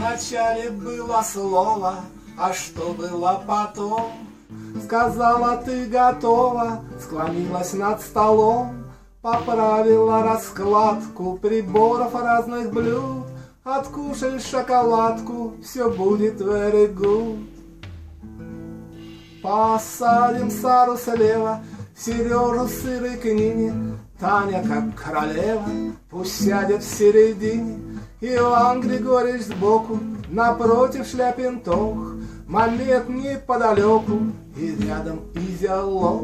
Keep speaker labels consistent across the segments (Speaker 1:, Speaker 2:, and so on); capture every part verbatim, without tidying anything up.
Speaker 1: Вначале было слово, а что было потом? Сказала, ты готова, склонилась над столом, поправила раскладку приборов разных блюд. Откушаешь шоколадку, все будет very good. Посадим Сару слева, Сережу с Ирой к Нине, Таня как королева, пусть сядет в середине. Иван Григорьевич сбоку, напротив Шляпин-Тох, Мамед неподалеку и рядом Изя-Лох.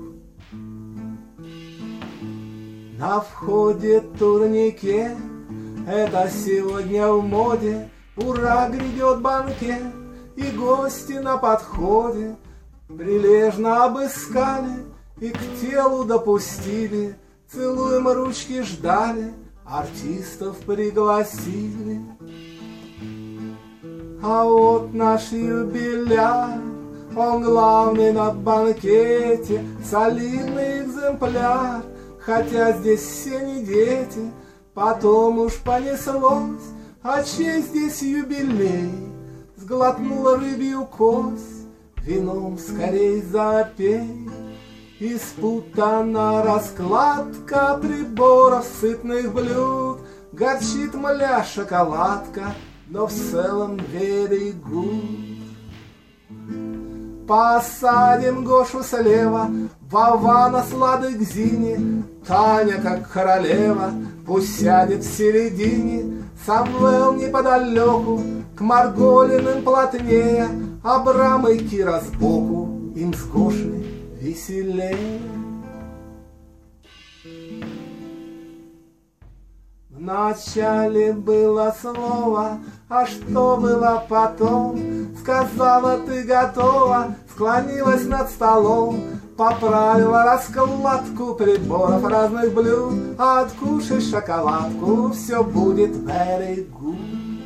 Speaker 1: На входе турнике, это сегодня в моде, ура, грядет банкет, и гости на подходе прилежно обыскали и к телу допустили, целуем ручки ждали, артистов пригласили. А вот наш юбиляр, он главный на банкете, солидный экземпляр, хотя здесь все не дети. Потом уж понеслось, а чей здесь юбилей? Сглотнула рыбью кость, вином скорей запей. Испутана раскладка приборов сытных блюд, горчит мля шоколадка, но в целом very good. Посадим Гошу слева, Вована сладок Зине, Таня как королева, пусть сядет в середине. Самвел неподалеку, к Марголиным плотнее, Абрам и Кира сбоку, им с Гошей веселее. Вначале было слово, а что было потом? Сказала, ты готова, склонилась над столом, поправила раскладку приборов разных блюд. Откушай шоколадку, все будет very good.